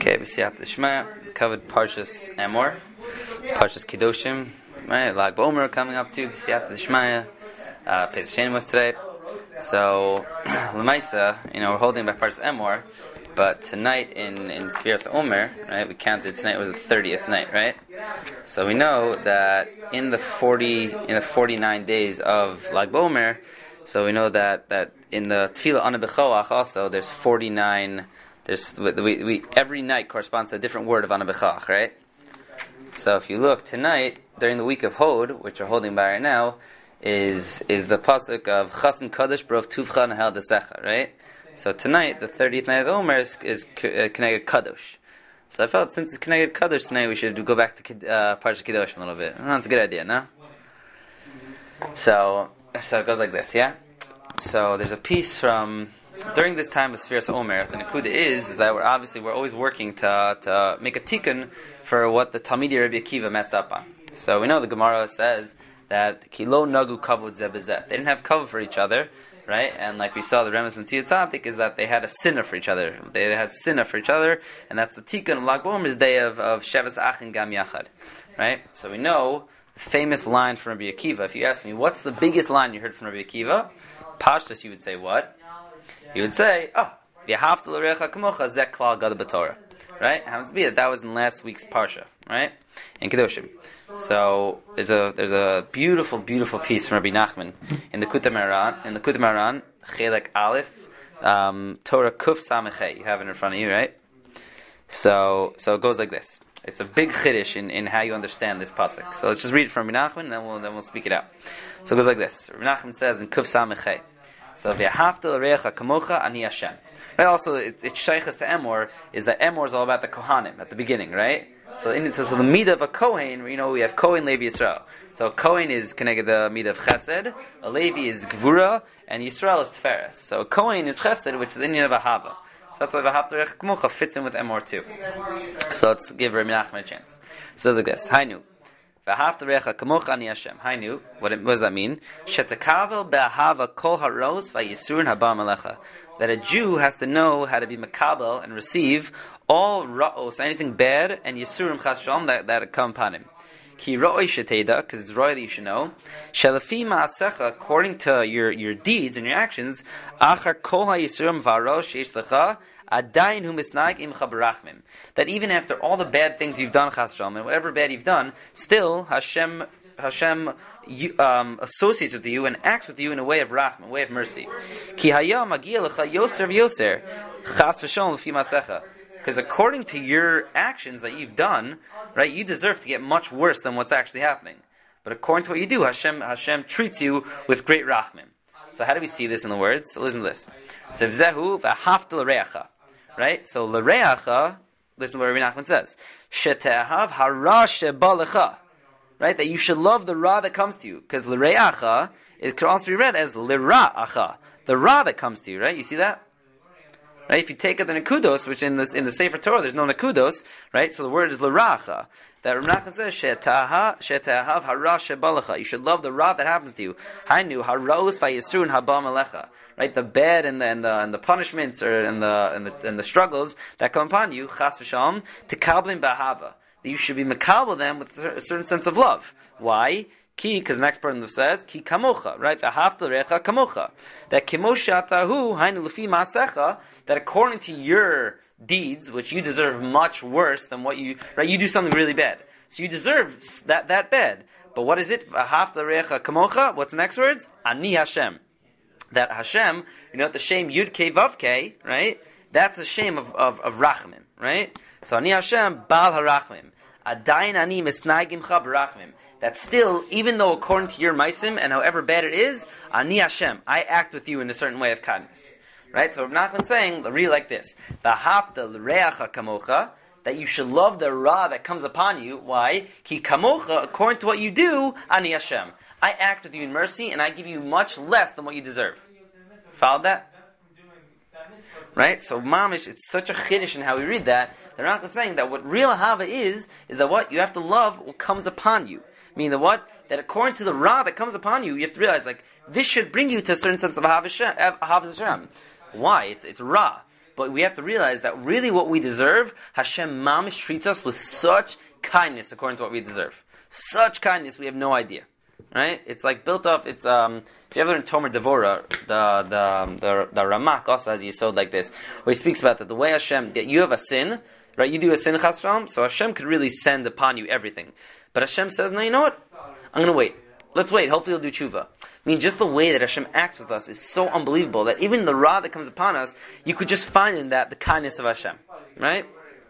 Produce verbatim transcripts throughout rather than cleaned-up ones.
Okay, B'siyat L'Shma covered Parshas Emor, Parshas Kedoshim, right? Lag BaOmer coming up too. B'siyat L'Shma, uh, Pesach Sheni was today. So L'maisa, you know, we're holding by Parshas Emor, but tonight in in Sfiras Omer, right? We counted tonight was the thirtieth night, right? So we know that in the forty in the forty-nine days of Lag BaOmer, so we know that that in the Tefillah Ana B'Choach also there's forty-nine. There's we, we every night corresponds to a different word of Ana B'Choach, right? So if you look tonight during the week of Hod, which we're holding by right now, is is the pasuk of Chasen Kadosh Brov Tuvcha Nahel Desecha, right? So tonight, the thirtieth night of Omer is, is uh, Keneged Kadosh. So I felt since it's Keneged Kadosh tonight, we should go back to uh, Parsha Kedoshim a little bit. Oh, that's a good idea, no? So so it goes like this, yeah. So there's a piece from. During this time of Sfiras Omer, the Nakuda is, is that we're obviously we're always working to to make a tikkun for what the Talmidei Rabbi Akiva messed up on. So we know the Gemara says that Kilo Nagu Kavod Zeh B'Zeh. They didn't have kavod for each other, right? And like we saw the Remes and Tzia Tzadik is that they had a sinna for each other. They had sinna for each other, and that's the tikkun of Lag BaOmer's day of of Sheves Achin Gam Yachad, right? So we know the famous line from Rabbi Akiva. If you ask me, what's the biggest line you heard from Rabbi Akiva? Pashtus, you would say what? You would say, oh, v'ahavta l'recha kamocha zeh klal gada b'Torah, right? Happens to be that that was in last week's parsha, right? In Kedoshim. So there's a there's a beautiful, beautiful piece from Rabbi Nachman in the Kutam Aran, in the Kutam Aran, Chelek Aleph, um, Torah Kuf Samechet. You have it in front of you, right? So so it goes like this. It's a big chiddush in, in how you understand this pasuk. So let's just read it from Rabbi Nachman, and then we'll then we'll speak it out. So it goes like this. Rabbi Nachman says in Kuf Samechet. So v'ahavta l'recha kamocha ani Hashem. Right. Also, it, it's shaychus to Emor is that Emor is all about the Kohanim at the beginning, right? So, in, so, so the midah of a Kohen, you know, we have Kohen Levi Yisrael. So Kohen is connected the midah of Chesed, a Levi is Gvura, and Yisrael is Tiferes. So Kohen is Chesed, which is the Indian of Ahava. So that's why v'ahavta l'recha kamocha fits in with Emor too. So let's give Rabbi Nachman a chance. So it's like this. Hainu. V'ahavta l'recha kamocha ani Hashem. Hainu. What, what does that mean? Shetakavel be'ahava kol haros v'yisurin haba malecha. That a Jew has to know how to be makabel and receive all ra'os, anything bad, and yisurim chas shalom that that come upon him. Ki ra'oi sheteda, because it's roy that you should know. Shelafi ma'asecha, according to your your deeds and your actions, achar kol ha'yisurim v'aros sheish lecha. Adayin hu misnag imcha barachmim. That even after all the bad things you've done, chas shalom, and whatever bad you've done, still Hashem Hashem um, associates with you and acts with you in a way of rachmim, a way of mercy. Ki hayam magia lecha yoser v'yoser chas v'shalom l'fi masecha. Because according to your actions that you've done, right, you deserve to get much worse than what's actually happening. But according to what you do, Hashem Hashem treats you with great rachmim. So how do we see this in the words? So listen to this. Sevzehu v'ahavta l'reacha. Right? So, l'reacha, listen to what Rabbi Nachman says. Shetehav hara shebalecha. Right? That you should love the ra that comes to you. Because l'reacha, it could also be read as l'ra'acha. The ra that comes to you, right? You see that? Right? If you take out the nekudos, which in this in the Sefer Torah there's no nekudos, right? So the word is l'ra'acha. That Rabbi Nachman says, Shetehav hara shebalecha. You should love the ra that happens to you. Hainu haraos v'yisrun haba malecha. Right, the bad and the and the and the punishments or and the and the and the struggles that come upon you, chas v'shalom, to kablim b'ahava. That you should be makabel them with a certain sense of love. Why? Ki, because the next part says, ki kamocha, right? V'ahavta l'recha kamocha. That kimosha atahu hainu lefi maasecha. That according to your deeds, which you deserve much worse than what you right, you do something really bad, so you deserve that that bad. But what is it? V'ahavta l'recha kamocha. What's the next words? Ani Hashem. That Hashem, you know, the shame Yud Kei Vav Kei, right? That's a shame of, of, of Rachmim, right? So Ani Hashem, Baal HaRachmim. Adayin Ani Misnagim Cha B'Rachmim. That still, even though according to your Maisim, and however bad it is, Ani Hashem, I act with you in a certain way of kindness. Right? So Rabbi Nachman saying, read like this. V'ahavta l'reacha kamocha. That you should love the ra that comes upon you. Why? Ki kamocha, according to what you do, Ani Hashem. I act with you in mercy, and I give you much less than what you deserve. Follow that? Right? So, mamish, it's such a chiddush in how we read that. They're not saying that what real ahava is, is that what? You have to love what comes upon you. Meaning that what? That according to the ra that comes upon you, you have to realize, like, this should bring you to a certain sense of ahava Hashem. Why? It's, it's ra. But we have to realize that really what we deserve, Hashem mamish treats us with such kindness according to what we deserve. Such kindness, we have no idea. Right? It's like built up. It's um. If you ever learn Tomer Devora, the the the, the Ramak also has a yesod like this, where he speaks about that the way Hashem, that you have a sin, right? You do a sin chas v'shalom, so Hashem could really send upon you everything. But Hashem says, no, you know what? I'm going to wait. Let's wait. Hopefully, He'll do tshuva. I mean, just the way that Hashem acts with us is so unbelievable that even the ra that comes upon us, you could just find in that the kindness of Hashem, right?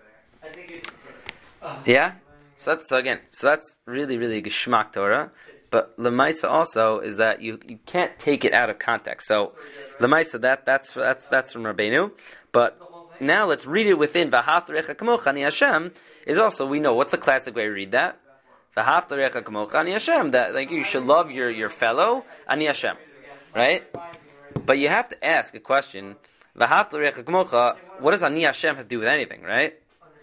Yeah. So that's so again. So that's really, really geschmack Torah. But Lemaisa also is that you, you can't take it out of context. So Lemaisa, that that's that's that's from Rabbeinu. But now let's read it within V'ahavta kamocha ani Hashem. Is also, we know what's the classic way to read that. V'ahavta kamocha ani Hashem. That like you should love your, your fellow ani Hashem, right? But you have to ask a question. V'ahavta kamocha. What does ani Hashem have to do with anything, right?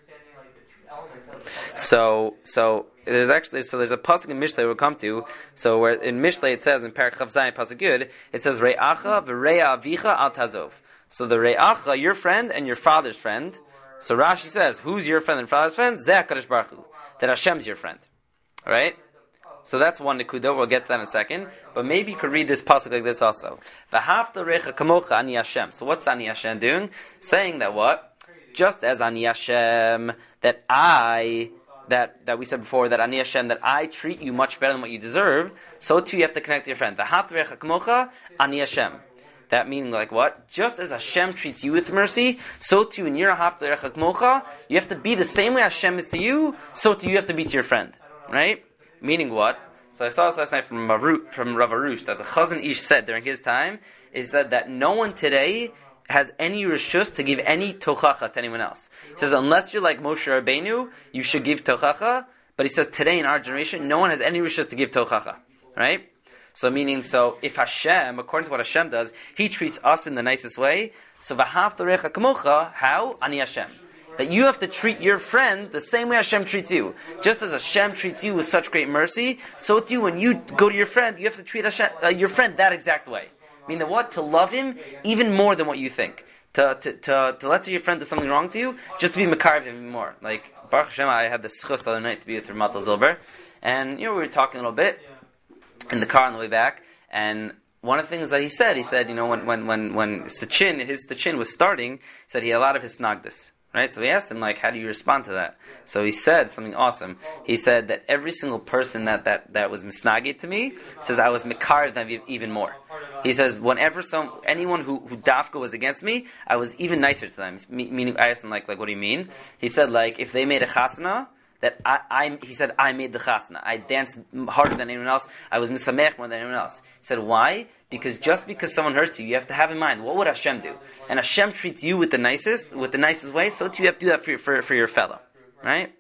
So so. There's actually so there's a pasuk in Mishlei we'll come to. So where in Mishlei it says in Parak Chav Zayin pasuk Yud it says Re'acha v'Re'a Avicha al Tazov. So the Re'acha, your friend and your father's friend. So Rashi says, who's your friend and father's friend? Zeh HaKadosh Baruch Hu. That Hashem's your friend. All right. So that's one nekuda. We'll get to that in a second. But maybe you could read this pasuk like this also. V'ahavta recha kamocha ani Hashem. So what's ani Hashem doing? Saying that what? Just as ani Hashem that I. That, that we said before, that Ani Hashem, that I treat you much better than what you deserve, so too you have to connect to your friend. V'ahavta kamocha ani Hashem. That meaning like what? Just as Hashem treats you with mercy, so too in your ahavta kamocha, you have to be the same way Hashem is to you, so too you have to be to your friend. Right? Meaning what? So I saw this last night from Rav Arush, that the Chazon Ish said during his time, is that, that no one today has any rishus to give any tochacha to anyone else. He says, unless you're like Moshe Rabbeinu, you should give tochacha. But he says, today in our generation, no one has any rishus to give tochacha. Right? So meaning, so if Hashem, according to what Hashem does, He treats us in the nicest way. So v'ahavta recha kamocha, how? Ani Hashem. That you have to treat your friend the same way Hashem treats you. Just as Hashem treats you with such great mercy, so too when you go to your friend, you have to treat Hashem, uh, your friend that exact way. Mean that what? To love him even more than what you think. To to to, to let's say your friend does something wrong to you, just to be makar him more. Like Baruch Hashem, I had the schus the other night to be with Matal Zilber, and you know we were talking a little bit in the car on the way back, and one of the things that he said, he said, you know, when when when when Stachin, his Stachin was starting, he said he had a lot of his snagdis. Right? So we asked him, like, how do you respond to that? So he said something awesome. He said that every single person that, that, that was misnagid to me, says I was mikar them even more. He says, whenever some, anyone who, who dafka was against me, I was even nicer to them. Meaning, I asked him, like, like, what do you mean? He said, like, if they made a chasana, that I, I, he said, I made the chasana. I danced harder than anyone else. I was misamech more than anyone else. He said, why? Because just because someone hurts you, you have to have in mind, what would Hashem do? And Hashem treats you with the nicest, with the nicest way, so too you have to do that for your, for, for your fellow. Right?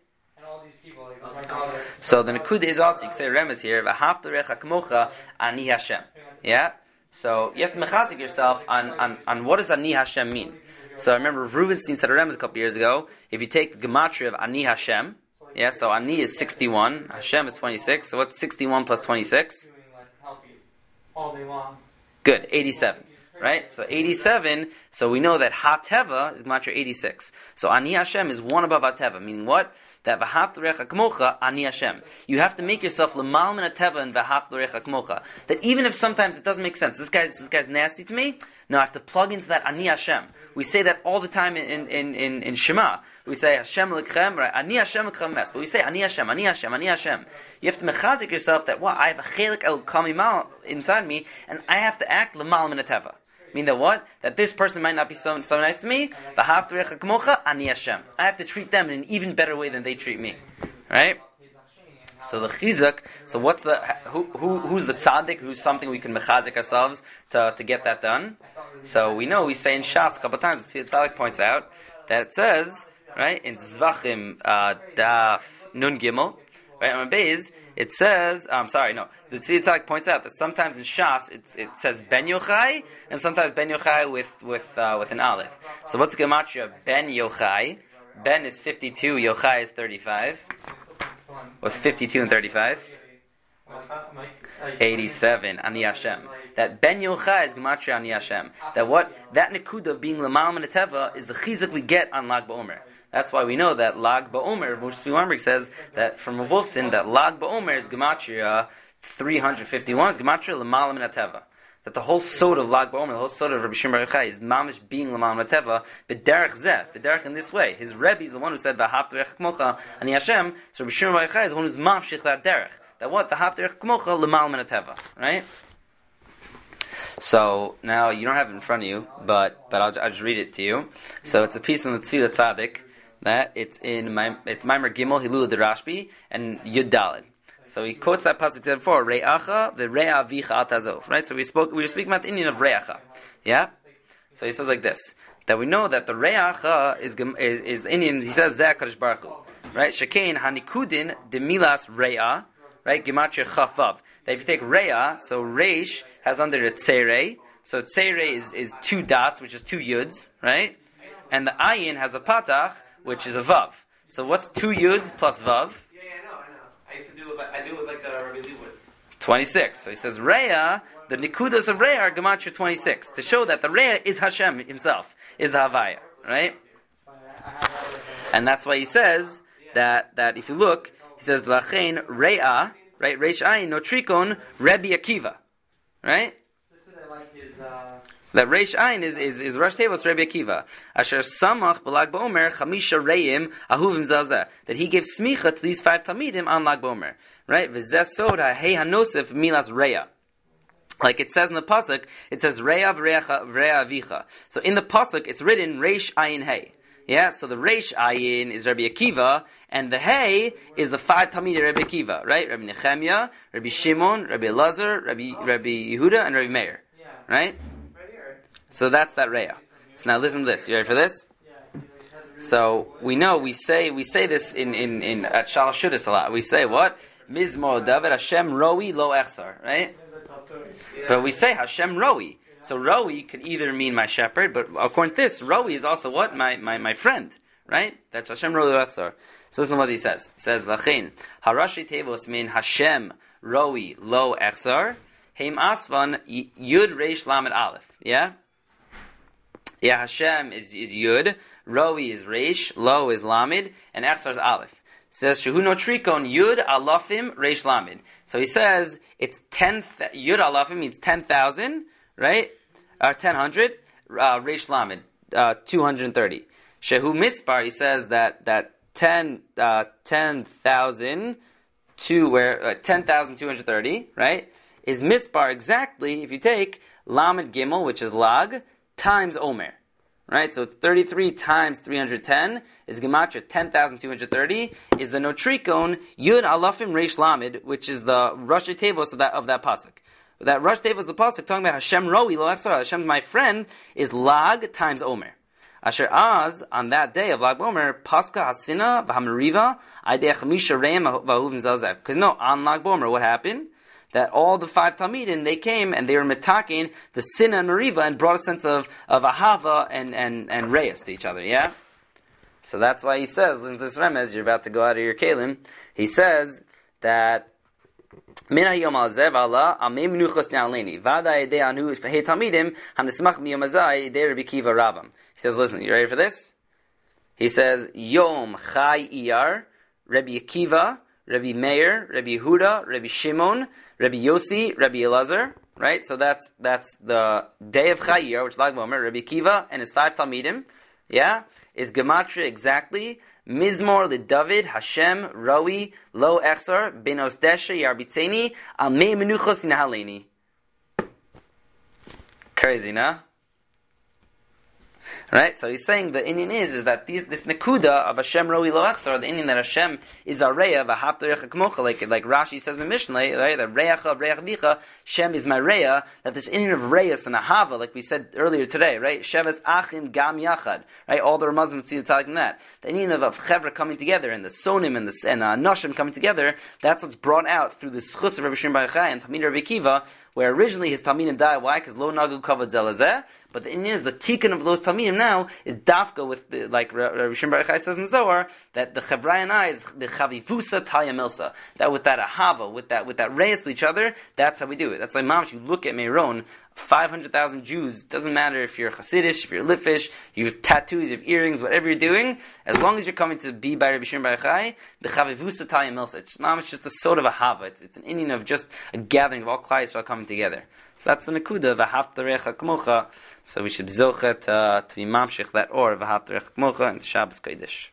So the Nakuda is also, you can say Remez here, V'ahavta recha kamocha ani Hashem. Yeah? So you have to mechazik yourself on, on, on what does ani Hashem mean. So I remember Rubenstein said a Remez a couple years ago, if you take the gematria of ani Hashem, yeah, so ani is sixty-one, Hashem is twenty-six, so what's sixty-one plus twenty-six? All day long. Good, eighty-seven, right? So eighty-seven, so we know that Ha-Teva is Gematria eighty-six. So Ani Hashem is one above Ha-Teva, meaning what? That V'ahavta recha kamocha Ani Hashem. You have to make yourself L'mal min Ha-Teva and V'ahavta recha kamocha. That even if sometimes it doesn't make sense, this guy's, this guy's nasty to me, no, I have to plug into that Ani Hashem. We say that all the time in, in, in, in Shema. We say Hashem l'kchem, right? Ani Hashem l'kchem mes. But we say Ani Hashem, Ani Hashem, Ani Hashem. You have to mechazik yourself that what? I have a chelik el kamimal inside me, and I have to act l'mal min Ha-Teva. Mean that what? That this person might not be so, so nice to me. V'ahavta recha kamocha ani Hashem. I have to treat them in an even better way than they treat me. Right? So the chizuk, so what's the, who, who, who's the tzaddik, who's something we can mechazik ourselves to, to get that done? So we know, we say in Shas a couple of times, the tzaddik points out, that it says, right, in Zvachim, uh, Daf Nun Gimel, right, on Beis, it says, I'm um, sorry, no, the Tzvi Tzaddik points out that sometimes in Shas, it's, it says Ben Yochai, and sometimes Ben Yochai with, with, uh, with an Aleph. So what's Gematria Ben Yochai? Ben is fifty-two, Yochai is thirty-five. What's fifty-two and thirty-five? eighty-seven, Ani Hashem. That Ben Yochai is Gematria Ani Hashem. That what, that Nekuda of being Lamal Menateva is the chizuk we get on Lag BaOmer. That's why we know that Lag BaOmer, Moshe Weinberg says that from Wolfson, that Lag BaOmer is Gematria three hundred fifty-one, is Gematria Lamal Menateva. That the whole sod of Lag BaOmer, the whole sod of Rabbi Shimon Bar Yochai is mamish being Lamal Menateva, b'derech zeh, b'derech in this way. His Rebbe is the one who said, V'ahavta reich kmocha Ani Hashem, so Rabbi Shimon Bar Yochai is the one who's mamshich that derech. That what? The Hafter Kmocha L'mal Menateva, right? So now you don't have it in front of you, but but I'll, I'll just read it to you. So it's a piece in the Tzvila Tzaddik that it's in my it's Maimer Gimel Hilul Derashbi and Yud Daled. So he quotes that pasuk said before Re'acha v'Re'avicha al tazov, right? So we spoke we were speaking about the Indian of Re'acha, yeah. So he says like this, that we know that the Re'acha is is, is the Indian. He says Zeh Kadosh Baruch Hu, right? Shekein Hanikudin de Milas Re'ah. Right, Gematria Chafav. That if you take Reya, so Reish has under it Tseirei. So Tseirei is, is two dots, which is two yuds, right? And the Ayin has a Patach, which is a Vav. So what's two yuds plus Vav? Yeah, yeah, I know, I know. I used to do it like, I do it like uh, Rabbi Leibowitz. twenty-six. So he says Reya, the Nikudas of Reya are Gematria twenty-six. To show that the Reya is Hashem himself, is the Havaya, right? And that's why he says that, that if you look, he says, V'lachein Re'ah, right, Reish Ayin, no Trikon, Rebbe Akiva, right? This is like his, uh... That Reish Ayin is, is, is Rosh Tevos Rebbe Akiva. Asher Samach B'Lag BaOmer, Chamisha Re'im, Ahuvim Zalzeh. That he gave smicha to these five Talmidim on Lag BaOmer, right? V'zeh Sod HaHei HaNosef Milas Re'ah. Like it says in the pasuk, it says Re'ah V'Re'ah Avicha. So in the pasuk, it's written Reish Ayin Hey. Yeah, so the Reish Ayin is Rabbi Akiva, and the Hey is the five Talmidei Rabbi Akiva, right? Rabbi Nechemia, Rabbi Shimon, Rabbi Elazar, Rabbi Rabbi Yehuda, and Rabbi Meir, right? So that's that Re'ah. So now listen to this. You ready for this? So we know we say we say this in in, in at Shalosh Shudas a lot. We say what? Mizmor David Hashem Roi Lo Echsar, right? But we say Hashem Roi. So Roi could either mean my shepherd, but according to this, Roi is also what? My my, my friend, right? That's Hashem Roi Lo Echsar. So listen to what he says. He says, Lachin, Harashi Tevos mean Hashem Roi Lo Echsar, Heim Asvan Yud Reish Lamed Aleph. Yeah? Yeah, Hashem is, is Yud, Roi is Reish, Lo is Lamed, and Echsar is Aleph. Says Shehu no Trikon Yud Alafim Reish Lamed. So he says it's ten th- Yud Alafim means ten thousand, right? Or ten hundred. Uh, Reish Lamed, uh, two hundred thirty. Shehu Mispar, he says that that ten uh, ten thousand two where uh, ten thousand two hundred thirty, right? Is Mispar exactly if you take Lamed Gimel, which is Lag, times Omer. Right, so thirty-three times three hundred ten is Gematria ten thousand two hundred thirty, is the Notrikon Yud Alafim Reish Lamed, which is the Rosh Tevos of that of that pasuk. That Rosh Tevos of the pasuk talking about Hashem Roi Lo Echsar, Hashem my friend, is Lag times Omer. Asher Az, on that day of Lag BaOmer, Paska Hasina V'Hamariva Aidei Chamisha Reim V'Ahuvim Zalzeh. Because no, on Lag BaOmer, what happened? That all the five Talmidim, they came and they were metaking the Sina and Mariva and brought a sense of, of Ahava and, and, and Reyes to each other, yeah? So that's why he says, listen to this remez, you're about to go out of your kalim, he says that Min hayom alzev Allah amei menuchos ne'aleni vada yedei anu hey Talmidim hamnesmach miyom hazai yedei Rabbi Akiva Rabam. He says, listen, you ready for this? He says, Yom Chai Iyar, Rabbi Akiva, Rabbi Meir, Rabbi Yehuda, Rabbi Shimon, Rabbi Yossi, Rabbi Elazar, right? So that's that's the day of Chayir, which is Lag BaOmer, Rabbi Akiva and his five Talmidim, yeah, is Gematria exactly Mizmor LeDavid Hashem Roi Lo Echsar Benos Desha Yarbitzeni Amei Menuchos Nahaleni. Crazy, no? Right, so he's saying the Indian is is that these, this nekuda of Hashem Roi Lo Echsar, the Indian that Hashem is our Reya v'Hafta Recha Kmocha, like like Rashi says in Mishnah, right? That Reyacha Reach Vicha, Shem is my Reya. That this Indian of Reyas and Ahava, like we said earlier today, right? Sheves Achim Gam Yachad, right? All the Muslims see the talking that the Indian of, of Chevra coming together and the Sonim and the and uh, Noshim coming together. That's what's brought out through the Schus of Rabbi Shimon Bar Yochai and Talmidei Rabbi Akiva, where originally his Talmidim died. Why? Because Lo Nagu Kavod Zelazeh. But the Indian is the tikkun of those Talmidim now is dafka with the, like Rabbi Shimon Bar Yochai says in Zohar, that the Chevra and I is the chavivusa taya milsa. That with that ahava, with that with that race to each other, that's how we do it. That's why, Mamash, you look at Meron, five hundred thousand Jews. Doesn't matter if you're Hasidish, if you're Litvish, you have tattoos, you have earrings, whatever you're doing. As long as you're coming to be by Rabbi Shimon Bar Yochai, the chavivusa taya milsa. It's Mamash just a sort of a hava. It's, it's an Indian of just a gathering of all Klai Yisrael coming together. So that's the nekuda of Ahavta Recha Kmocha. So we should b'zocha to, to be mamshich that or of Ahavta Recha Kmocha into Shabbos Kodesh.